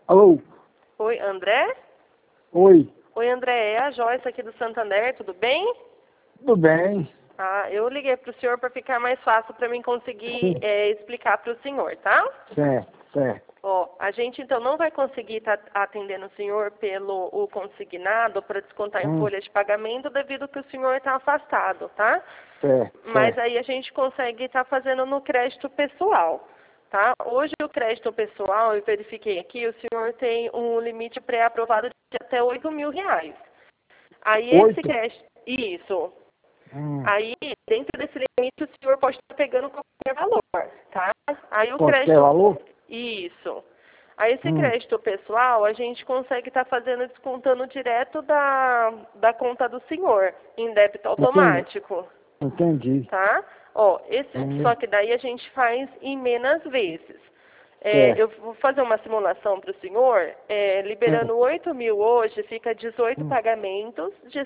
Alô? Oi, André? Oi, Oi, André, é a Joyce aqui do Santander, tudo bem? tudo bem? Eu liguei para o senhor para ficar mais fácil para mim conseguir Sim, explicar para o senhor, tá? certo, certo. Ó, a gente então não vai conseguir estar atendendo o senhor pelo o consignado para descontar em folha de pagamento devido que o senhor está afastado, tá? Certo, Mas certo. aí a gente consegue estar fazendo no crédito pessoal, tá? Hoje o crédito pessoal, eu verifiquei aqui, o senhor tem um limite pré-aprovado de até R$ 8.000. Aí esse 8? crédito, isso. Hum, Aí, dentro desse limite, o senhor pode estar pegando qualquer valor, tá? Aí o qualquer crédito, valor? isso. Aí esse Hum, crédito pessoal, a gente consegue estar fazendo descontando direto da conta do senhor, em débito entendi, automático, entendi. tá? Ó, Hum, só que daí a gente faz em menos vezes. Eu certo, vou fazer uma simulação para o senhor, certo. liberando 8.000 hoje, fica 18 Hum, pagamentos de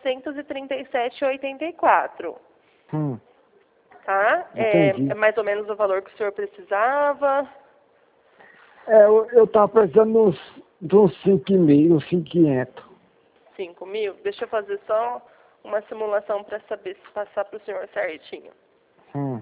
737,84, hum, tá? É entendi. mais ou menos o valor que o senhor precisava. Eu tava precisando de uns 5.000, uns 5.500. 5.000? Deixa eu fazer só uma simulação para saber se passar para o senhor certinho. Hum,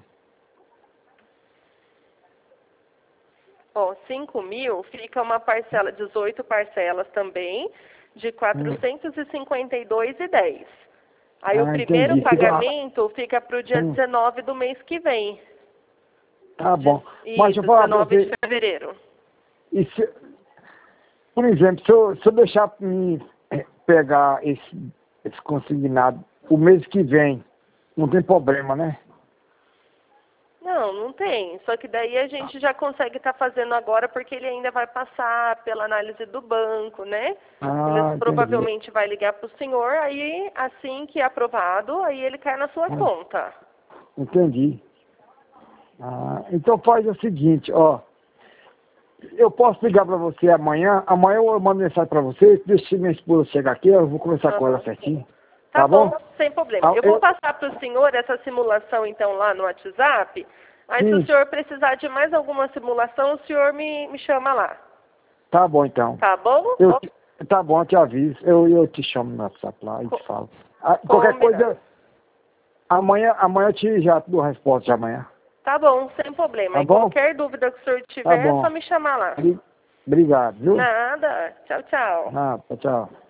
Ó, 5.000 fica uma parcela, 18 parcelas também, de hum. 452,10. Aí o Ah, primeiro entendi. Fica, pagamento fica para o dia hum, 19 do mês que vem. tá bom. Mas deixa eu Isso, falar pra 19 de você, fevereiro. e se, por exemplo, se eu deixar pra mim pegar esse consignado o mês que vem, não tem problema, né? Não, não tem. Só que daí a gente já consegue estar fazendo agora porque ele ainda vai passar pela análise do banco, né? Eles Ah, entendi. provavelmente vai ligar para o senhor, aí assim que é aprovado, aí ele cai na sua Ah, conta. entendi. Ah, então faz o seguinte, ó. Eu posso ligar pra você amanhã. Amanhã eu mando mensagem pra você. Deixa minha esposa chegar aqui, eu vou conversar com ela Aham. certinho. Tá Tá bom? bom, sem problema. Ah, Eu vou passar para o senhor essa simulação então lá no WhatsApp. Aí se o sim, senhor precisar de mais alguma simulação, o senhor me chama lá. tá bom então. Tá bom? Tá bom, eu te aviso. Eu te chamo no WhatsApp lá e te Co- falo. Ah, qualquer Combinado. coisa, amanhã eu te já dou a resposta de amanhã. Tá bom, sem problema. Tá E bom? qualquer dúvida que o senhor Tá tiver, é só bom. me chamar lá. Obrigado, viu? Nada. Tchau, tchau. Ah, tchau.